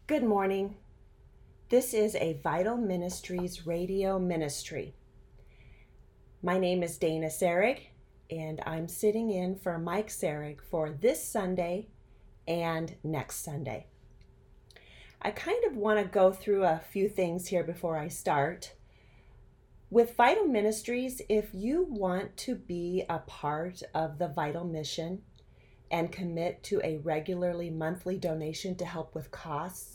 Good morning. This is a Vital Ministries radio ministry. My name is Dana Sarig, and I'm sitting in for Mike Sarig for this Sunday and next Sunday. I kind of want to go through a few things here before I start. With Vital Ministries, if you want to be a part of the Vital Mission and commit to a regularly monthly donation to help with costs,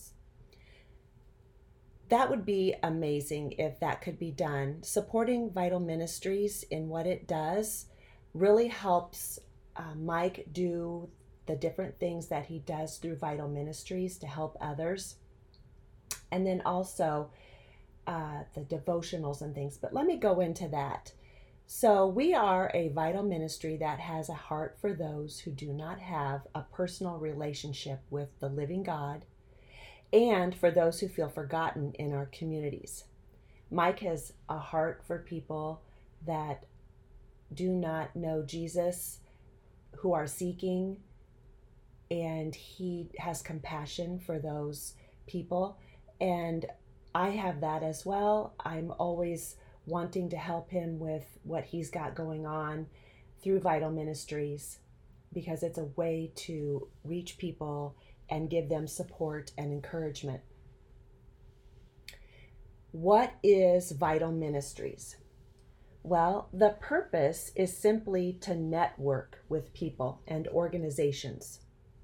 that would be amazing if that could be done. Supporting Vital Ministries in what it does really helps Mike do the different things that he does through Vital Ministries to help others. And then also the devotionals and things. But let me go into that. So we are a Vital Ministry that has a heart for those who do not have a personal relationship with the living God, and for those who feel forgotten in our communities. Mike has a heart for people that do not know Jesus, who are seeking, and he has compassion for those people. And I have that as well. I'm always wanting to help him with what he's got going on through Vital Ministries, because it's a way to reach people and give them support and encouragement. What is Vital Ministries? Well, the purpose is simply to network with people and organizations.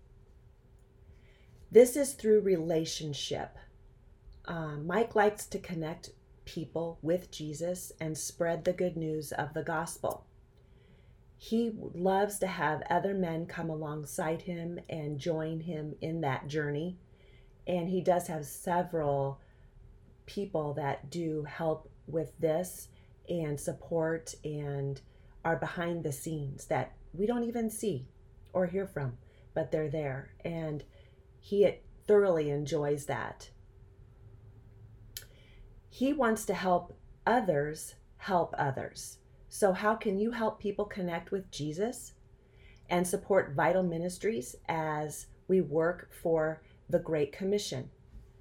This is through relationship. Mike likes to connect people with Jesus and spread the good news of the gospel. He loves to have other men come alongside him and join him in that journey. And he does have several people that do help with this and support and are behind the scenes that we don't even see or hear from, but they're there. And he thoroughly enjoys that. He wants to help others help others. So how can you help people connect with Jesus and support Vital Ministries as we work for the Great Commission?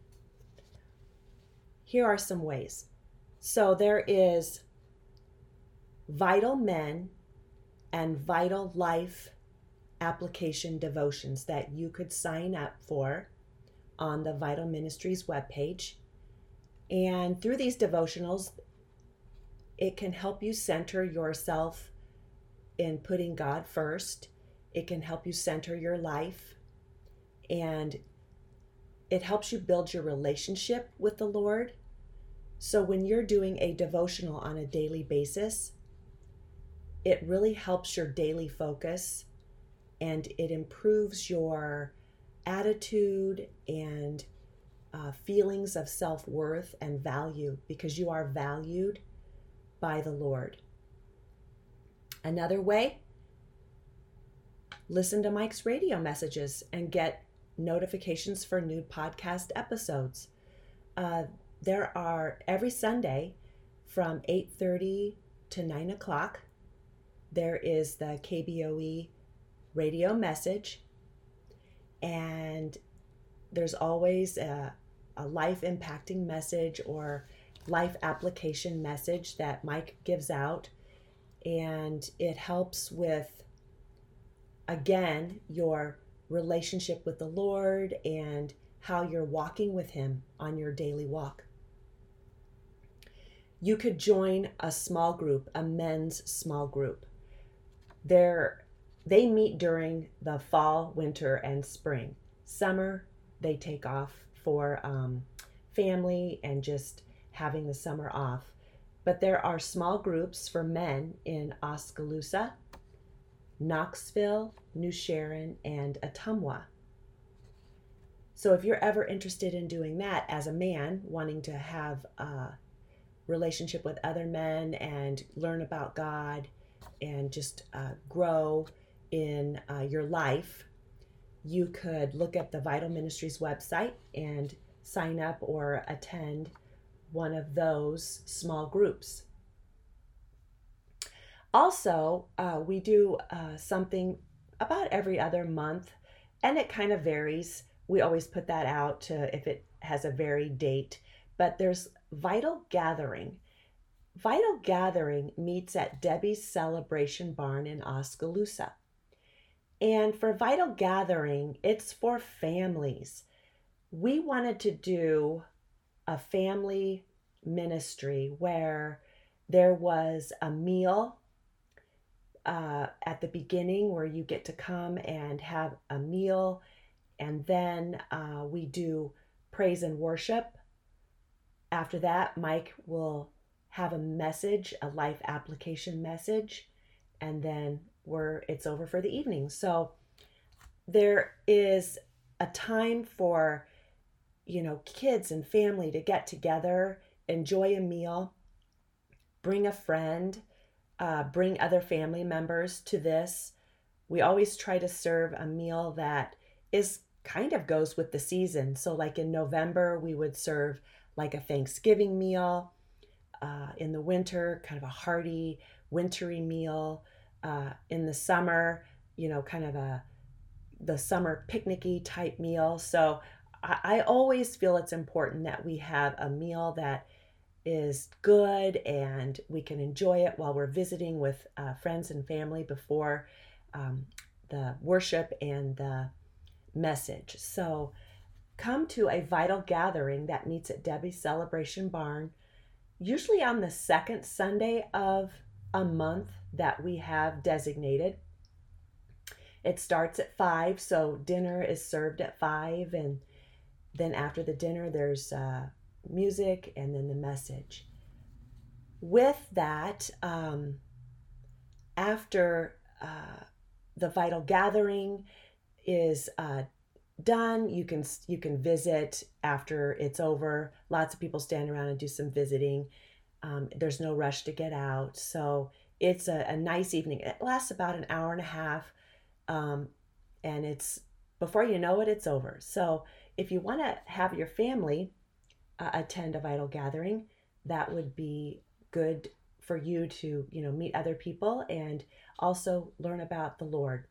Here are some ways. So there is Vital Men and Vital Life application devotions that you could sign up for on the Vital Ministries webpage. And through these devotionals, it can help you center yourself in putting God first. It can help you center your life. And it helps you build your relationship with the Lord. So when you're doing a devotional on a daily basis, it really helps your daily focus, and it improves your attitude and feelings of self-worth and value, because you are valued by the Lord. Another way, listen to Mike's radio messages and get notifications for new podcast episodes. There are every Sunday from 8:30 to 9 o'clock. There is the KBOE radio message, and there's always a life impacting message or life application message that Mike gives out, and it helps with, again, your relationship with the Lord and how you're walking with him on your daily walk. You could join a small group, a men's small group. They meet during the fall, winter, and spring. Summer, they take off for family and just having the summer off. But there are small groups for men in Oskaloosa, Knoxville, New Sharon, and Ottumwa. So if you're ever interested in doing that as a man, wanting to have a relationship with other men and learn about God and just grow in your life, you could look at the Vital Ministries website and sign up or attend one of those small groups. Also, we do something about every other month, and it kind of varies, we always put that out to if it has a varied date. But there's Vital Gathering. Vital Gathering meets at Debbie's Celebration Barn in Oskaloosa. And for Vital Gathering, it's for families. We wanted to do a family ministry where there was a meal at the beginning where you get to come and have a meal, and then we do praise and worship. After that, Mike will have a message, a life application message, and then it's over for the evening. So there is a time for, kids and family to get together, enjoy a meal, bring a friend, bring other family members to this. We always try to serve a meal that kind of goes with the season. So like in November, we would serve like a Thanksgiving meal. In the winter, kind of a hearty, wintry meal. In the summer, kind of the summer picnicky type meal. So I always feel it's important that we have a meal that is good and we can enjoy it while we're visiting with friends and family before the worship and the message. So come to a Vital Gathering that meets at Debbie's Celebration Barn, usually on the second Sunday of a month that we have designated. It starts at 5, so dinner is served at 5, and then after the dinner there's music and then the message. With that, after the Vital Gathering is done, you can visit after it's over. Lots of people stand around and do some visiting. There's no rush to get out, so it's a nice evening. It lasts about an hour and a half, and it's before you know it, it's over. So if you want to have your family attend a Vital Gathering, that would be good for you to meet other people and also learn about the Lord.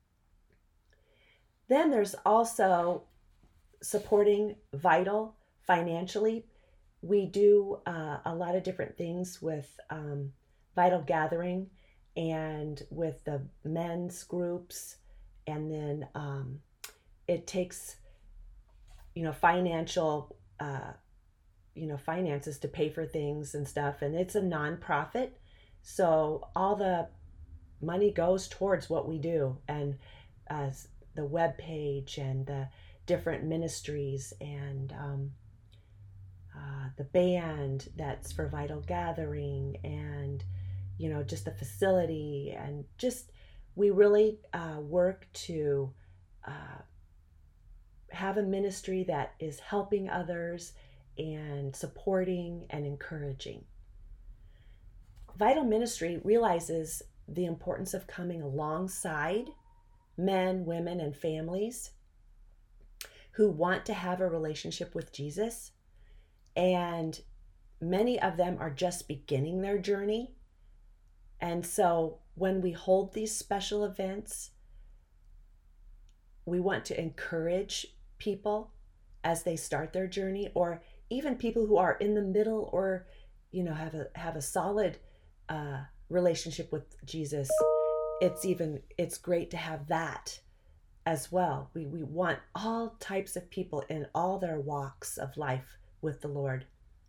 Then there's also supporting Vital financially. We do a lot of different things with Vital Gathering and with the men's groups, and then it takes financial finances to pay for things and stuff, and it's a nonprofit, so all the money goes towards what we do, and the web page and the different ministries and the band that's for Vital Gathering, and just the facility, and just we really work to have a ministry that is helping others and supporting and encouraging. Vital Ministry realizes the importance of coming alongside men, women, and families who want to have a relationship with Jesus, and many of them are just beginning their journey. And so when we hold these special events, we want to encourage people as they start their journey, or even people who are in the middle, or have a solid relationship with Jesus. It's great to have that as well. We want all types of people in all their walks of life with the Lord.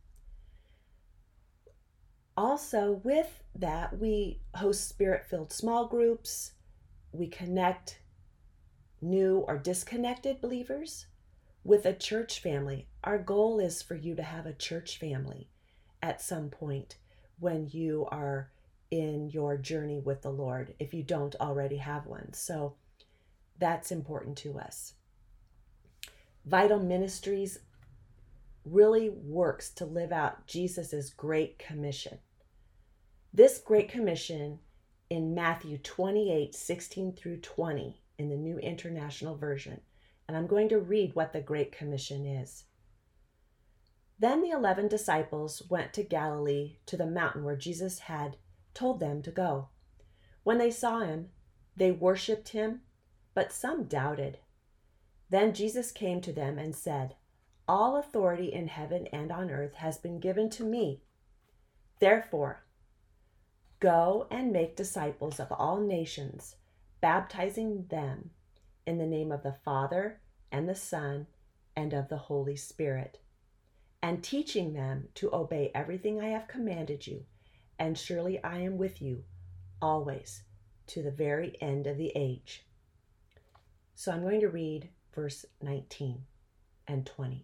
Also, with that, we host Spirit-filled small groups. We connect new or disconnected believers with a church family. Our goal is for you to have a church family at some point when you are in your journey with the Lord, if you don't already have one. So that's important to us. Vital Ministries really works to live out Jesus's Great Commission. This Great Commission in Matthew 28:16 through 20 in the New International Version. And I'm going to read what the Great Commission is. Then the 11 disciples went to Galilee, to the mountain where Jesus had told them to go. When they saw him, they worshipped him, but some doubted. Then Jesus came to them and said, "All authority in heaven and on earth has been given to me. Therefore, go and make disciples of all nations, baptizing them in the name of the Father and the Son and of the Holy Spirit, and teaching them to obey everything I have commanded you. And surely I am with you always to the very end of the age." So I'm going to read verse 19 and 20.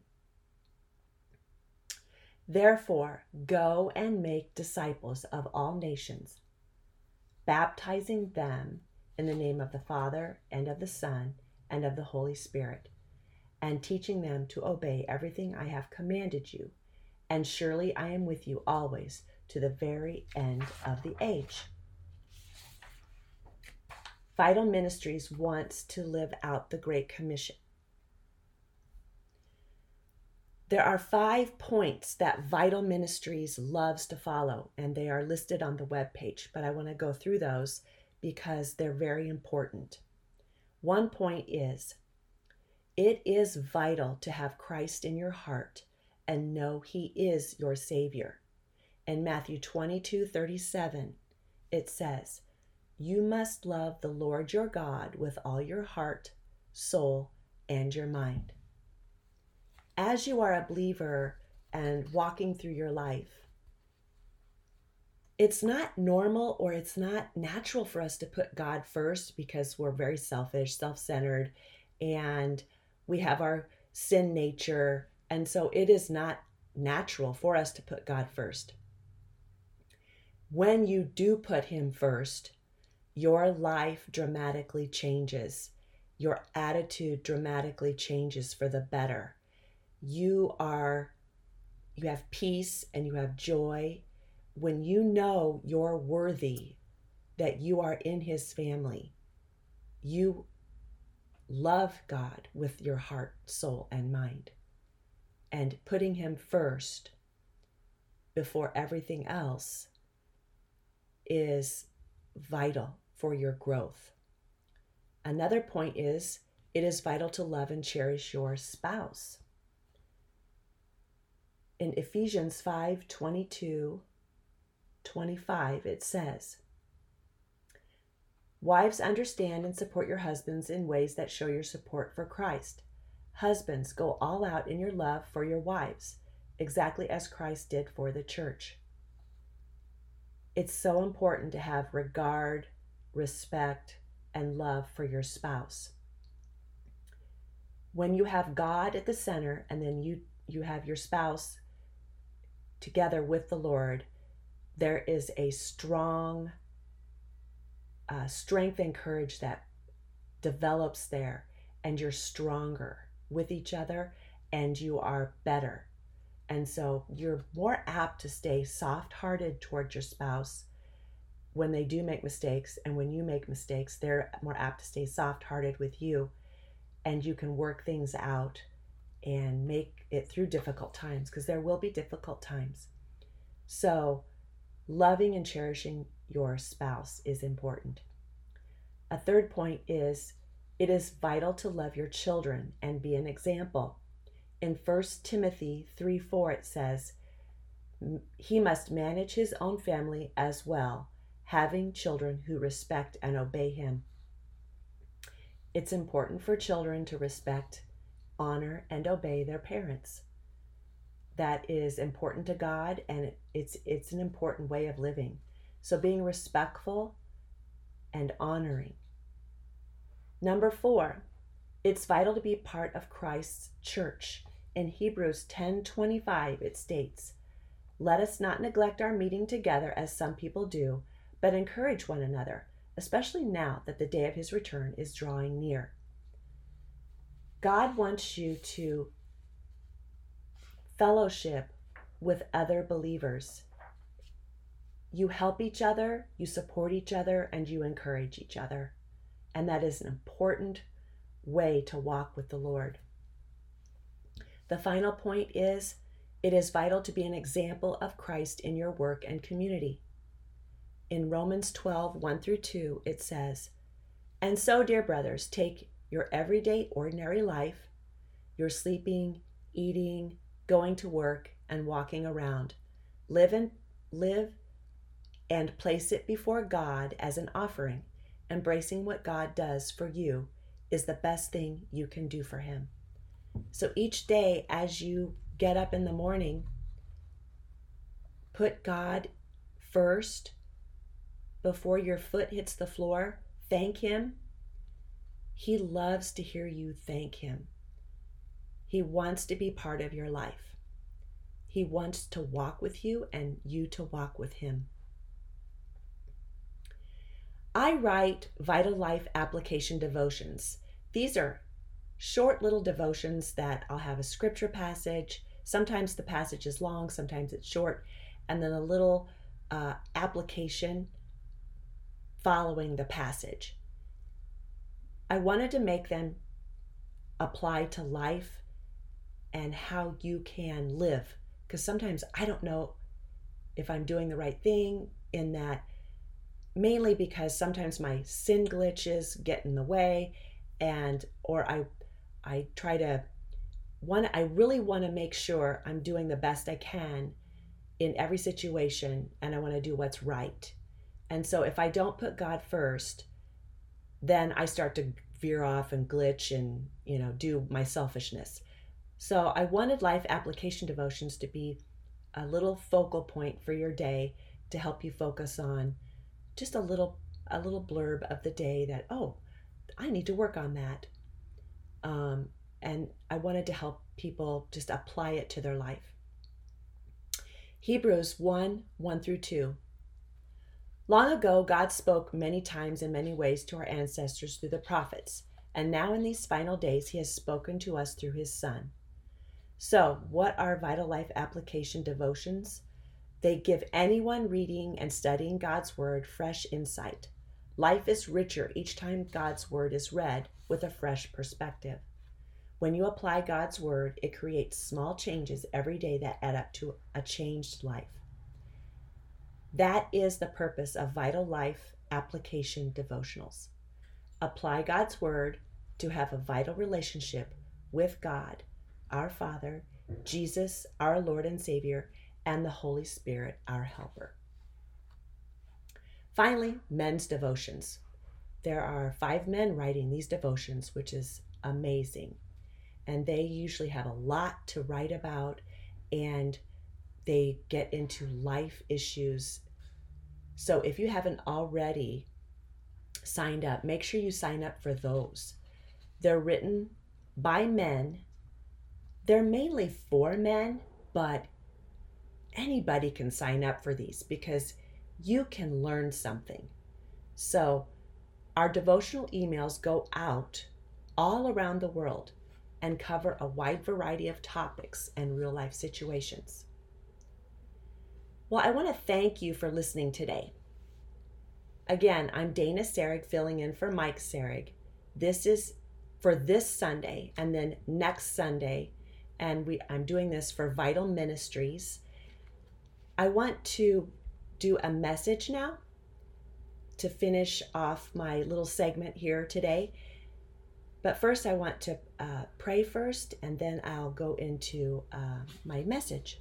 "Therefore, go and make disciples of all nations, baptizing them in the name of the Father and of the Son and of the Holy Spirit, and teaching them to obey everything I have commanded you. And surely I am with you always to the very end of the age." Vital Ministries wants to live out the Great Commission. There are 5 points that Vital Ministries loves to follow, and they are listed on the webpage, but I want to go through those because they're very important. One point is, it is vital to have Christ in your heart and know He is your Savior. In Matthew 22:37, it says, "You must love the Lord your God with all your heart, soul, and your mind." As you are a believer and walking through your life, it's not normal or it's not natural for us to put God first because we're very selfish, self-centered, and we have our sin nature. And so it is not natural for us to put God first. When you do put Him first, your life dramatically changes. Your attitude dramatically changes for the better. You have peace and you have joy when you know you're worthy, that you are in His family. You love God with your heart, soul, and mind. And putting Him first before everything else is vital for your growth. Another point is, it is vital to love and cherish your spouse. In Ephesians 5:22-25, it says, "Wives, understand and support your husbands in ways that show your support for Christ. Husbands, go all out in your love for your wives, exactly as Christ did for the church." It's so important to have regard, respect, and love for your spouse. When you have God at the center and then you have your spouse together with the Lord, there is a strong strength and courage that develops there, and you're stronger with each other and you are better. And so you're more apt to stay soft-hearted toward your spouse when they do make mistakes, and when you make mistakes, they're more apt to stay soft-hearted with you, and you can work things out and make it through difficult times, because there will be difficult times. So loving and cherishing your spouse is important. A third point is, it is vital to love your children and be an example. In 1 Timothy 3:4, it says, "He must manage his own family as well, having children who respect and obey him." It's important for children to respect, honor, and obey their parents. That is important to God, and it's an important way of living. So being respectful and honoring. Number 4, it's vital to be part of Christ's church. In Hebrews 10:25, it states, "Let us not neglect our meeting together as some people do, but encourage one another, especially now that the day of His return is drawing near." God wants you to fellowship with other believers. You help each other, you support each other, and you encourage each other. And that is an important way to walk with the Lord. The final point is, it is vital to be an example of Christ in your work and community. In Romans 12:1-2, it says, "And so, dear brothers, take your everyday, ordinary life, your sleeping, eating, going to work, and walking around. Live and place it before God as an offering. Embracing what God does for you is the best thing you can do for Him. So each day as you get up in the morning, put God first before your foot hits the floor. Thank Him. He loves to hear you thank Him. He wants to be part of your life. He wants to walk with you and you to walk with Him. I write Vital Life application devotions. These are short little devotions that I'll have a scripture passage. Sometimes the passage is long, sometimes it's short, and then a little application following the passage. I wanted to make them apply to life and how you can live, because sometimes I don't know if I'm doing the right thing in that, mainly because sometimes my sin glitches get in the way, or I really want to make sure I'm doing the best I can in every situation, and I want to do what's right. And so if I don't put God first, then I start to veer off and glitch and, do my selfishness. So I wanted life application devotions to be a little focal point for your day to help you focus on just a little blurb of the day that, I need to work on that. And I wanted to help people just apply it to their life. Hebrews 1:1-2. Long ago, God spoke many times in many ways to our ancestors through the prophets, and now in these final days, He has spoken to us through His Son. So, what are Vital Life application devotions? They give anyone reading and studying God's Word fresh insight. Life is richer each time God's Word is read with a fresh perspective. When you apply God's Word, it creates small changes every day that add up to a changed life. That is the purpose of Vital Life application devotionals. Apply God's Word to have a vital relationship with God, our Father, Jesus, our Lord and Savior, and the Holy Spirit, our helper. Finally, men's devotions. There are 5 men writing these devotions, which is amazing. And they usually have a lot to write about, and they get into life issues. So if you haven't already signed up, make sure you sign up for those. They're written by men. They're mainly for men, but anybody can sign up for these because you can learn something. So our devotional emails go out all around the world and cover a wide variety of topics and real life situations. Well, I want to thank you for listening today. Again, I'm Dana Serig filling in for Mike Serig. This is for this Sunday and then next Sunday, and I'm doing this for Vital Ministries. I want to do a message now to finish off my little segment here today. But first, I want to pray first, and then I'll go into my message.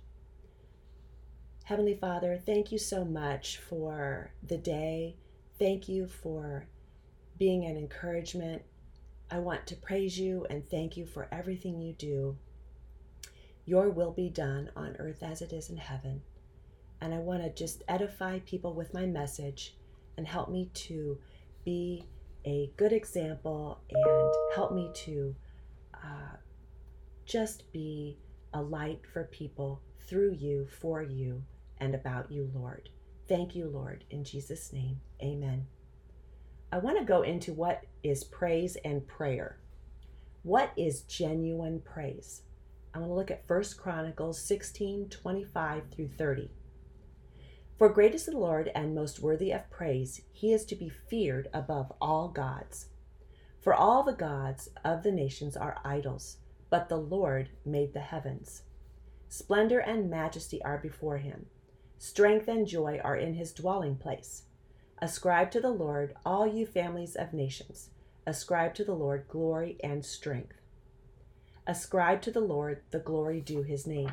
Heavenly Father, thank you so much for the day. Thank you for being an encouragement. I want to praise you and thank you for everything you do. Your will be done on earth as it is in heaven. And I want to just edify people with my message and help me to be a good example and help me to just be a light for people through you, for you, and about you, Lord. Thank you, Lord. In Jesus' name, amen. I want to go into what is praise and prayer. What is genuine praise? I want to look at 1 Chronicles 16:25-30. For great is the Lord and most worthy of praise. He is to be feared above all gods. For all the gods of the nations are idols, but the Lord made the heavens. Splendor and majesty are before him. Strength and joy are in his dwelling place. Ascribe to the Lord, all you families of nations. Ascribe to the Lord glory and strength. Ascribe to the Lord the glory due his name.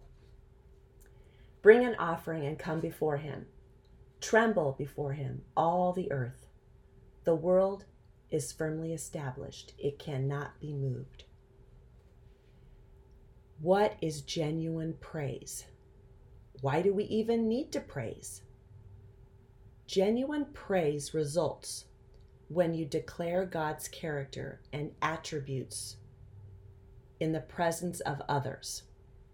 Bring an offering and come before him. Tremble before him, all the earth. The world is firmly established. It cannot be moved. What is genuine praise? Why do we even need to praise? Genuine praise results when you declare God's character and attributes in the presence of others.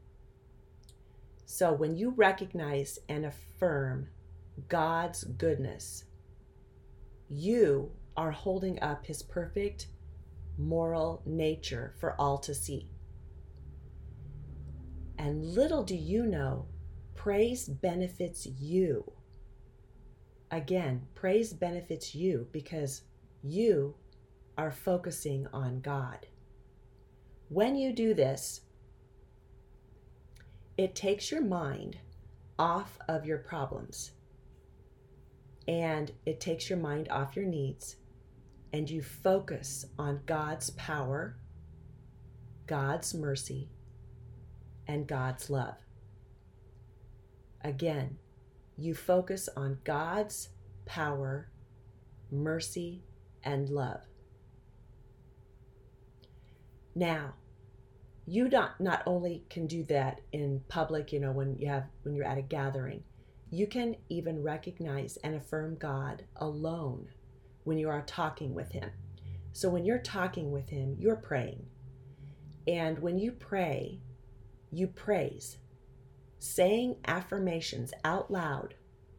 So when you recognize and affirm God's goodness, you are holding up his perfect moral nature for all to see. And little do you know, praise benefits you. Again, praise benefits you because you are focusing on God. When you do this, it takes your mind off of your problems and it takes your mind off your needs, and you focus on God's power, God's mercy, and God's love. Again, you focus on God's power, mercy, and love. Now, you not only can do that in public, when you're at a gathering, you can even recognize and affirm God alone when you are talking with him. So when you're talking with him, you're praying. And when you pray, you praise, saying affirmations out loud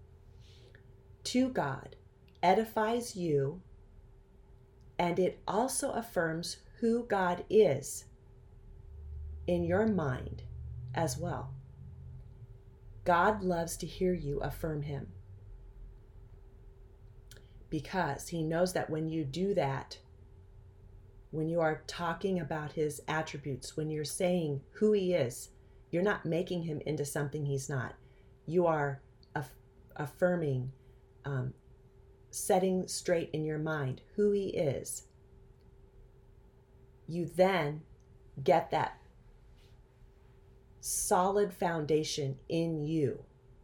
to God edifies you, and it also affirms who God is in your mind as well. God loves to hear you affirm him because he knows that when you do that, when you are talking about his attributes, when you're saying who he is, you're not making him into something he's not. You are affirming, setting straight in your mind who he is. You then get that solid foundation in you.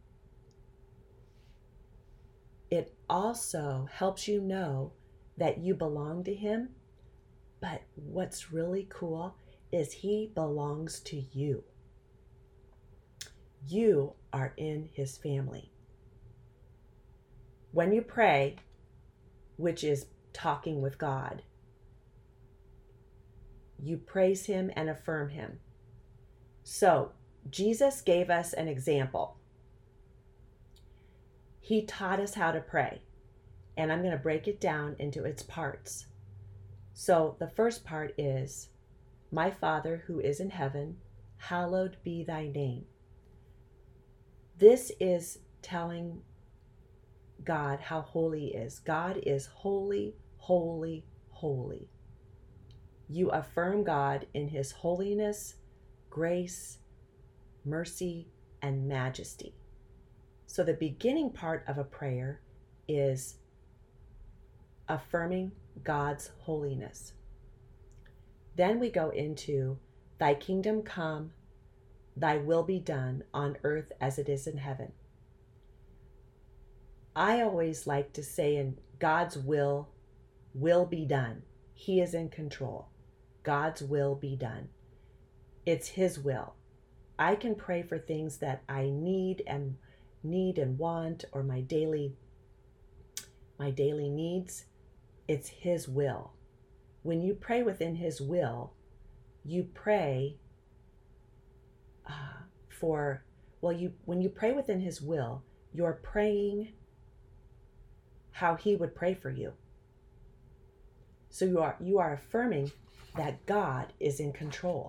It also helps you know that you belong to him, but what's really cool is he belongs to you. You are in his family. When you pray, which is talking with God, you praise him and affirm him. So, Jesus gave us an example. He taught us how to pray, and I'm going to break it down into its parts. So, the first part is, "My Father who is in heaven, hallowed be thy name." This is telling God how holy he is. God is holy, holy, holy. You affirm God in his holiness, grace, mercy, and majesty. So the beginning part of a prayer is affirming God's holiness. Then we go into, "Thy kingdom come, thy will be done on earth as it is in heaven." I always like to say, in God's will be done. He is in control. God's will be done. It's his will. I can pray for things that I need and want, or my daily needs. It's his will. When you pray within his will, you pray when you pray within his will, you're praying how he would pray for you. So you are affirming that God is in control.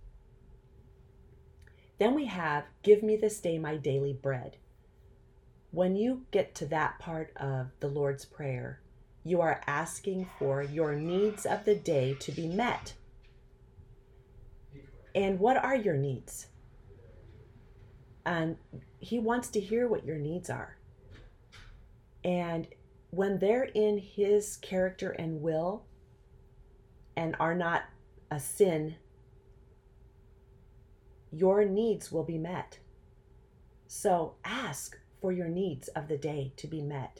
Then we have, "Give me this day my daily bread." When you get to that part of the Lord's Prayer, you are asking for your needs of the day to be met. And what are your needs? And he wants to hear what your needs are. And when they're in his character and will, and are not a sin, your needs will be met. So ask for your needs of the day to be met.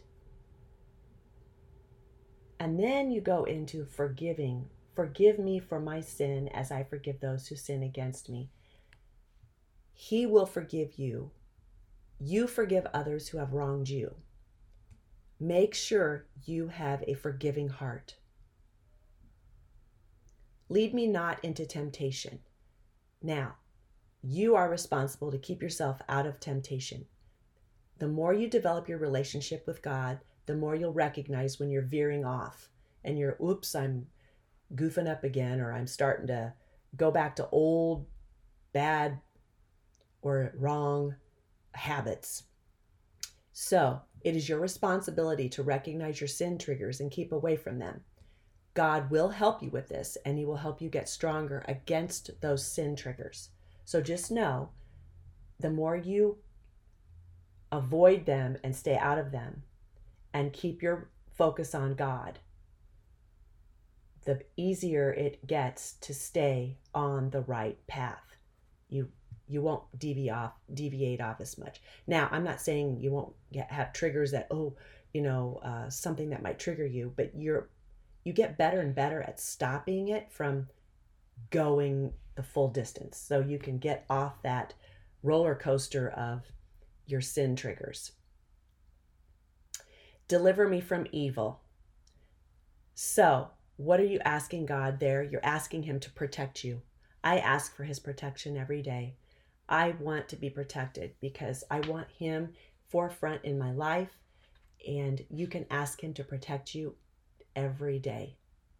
And then you go into forgiving. Forgive me for my sin as I forgive those who sin against me. He will forgive you. You forgive others who have wronged you. Make sure you have a forgiving heart. Lead me not into temptation. Now, you are responsible to keep yourself out of temptation. The more you develop your relationship with God, the more you'll recognize when you're veering off and you're, oops, I'm goofing up again, or I'm starting to go back to old, bad, or wrong habits. So it is your responsibility to recognize your sin triggers and keep away from them. God will help you with this, and he will help you get stronger against those sin triggers. So just know, the more you avoid them and stay out of them and keep your focus on God, the easier it gets to stay on the right path. You won't deviate off as much. Now, I'm not saying you won't have triggers that, something that might trigger you, but you get better and better at stopping it from going the full distance, so you can get off that roller coaster of your sin triggers. Deliver me from evil. So, what are you asking God there? You're asking him to protect you. I ask for his protection every day. I want to be protected because I want him forefront in my life, and you can ask him to protect you every day.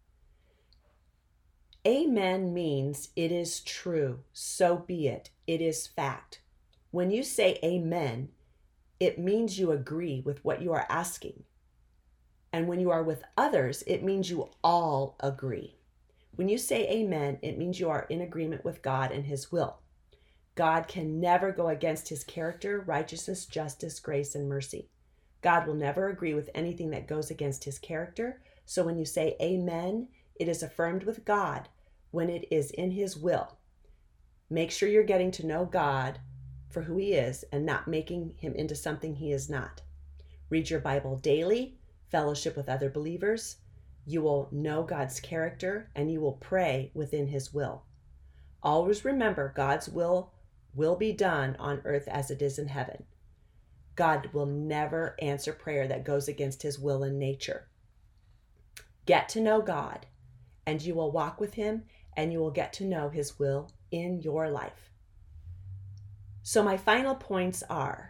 Amen means it is true, so be it. It is fact. When you say amen, it means you agree with what you are asking. And when you are with others, it means you all agree. When you say amen, it means you are in agreement with God and his will. God can never go against his character, righteousness, justice, grace, and mercy. God will never agree with anything that goes against his character. So when you say amen, it is affirmed with God when it is in his will. Make sure you're getting to know God for who he is and not making him into something he is not. Read your Bible daily, fellowship with other believers. You will know God's character, and you will pray within his will. Always remember, God's will be done on earth as it is in heaven. God will never answer prayer that goes against his will and nature. Get to know God, and you will walk with him, and you will get to know his will in your life. So my final points are: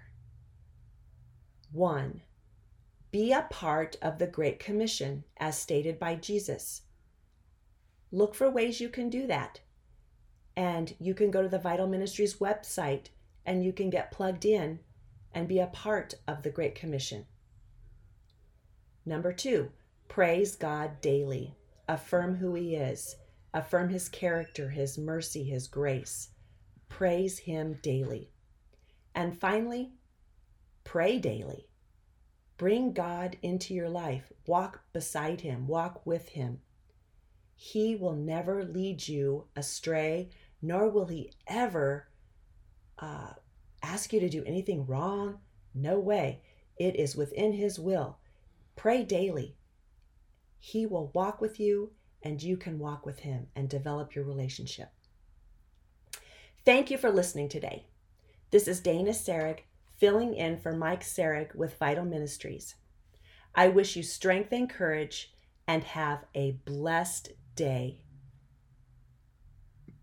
1, be a part of the Great Commission as stated by Jesus. Look for ways you can do that. And you can go to the Vital Ministries website and you can get plugged in and be a part of the Great Commission. Number 2, praise God daily. Affirm who he is. Affirm his character, his mercy, his grace. Praise him daily. And finally, pray daily. Bring God into your life. Walk beside him. Walk with him. He will never lead you astray, nor will he ever ask you to do anything wrong. No way. It is within his will. Pray daily. He will walk with you, and you can walk with him and develop your relationship. Thank you for listening today. This is Dana Sarek, filling in for Mike Sarek with Vital Ministries. I wish you strength and courage, and have a blessed day.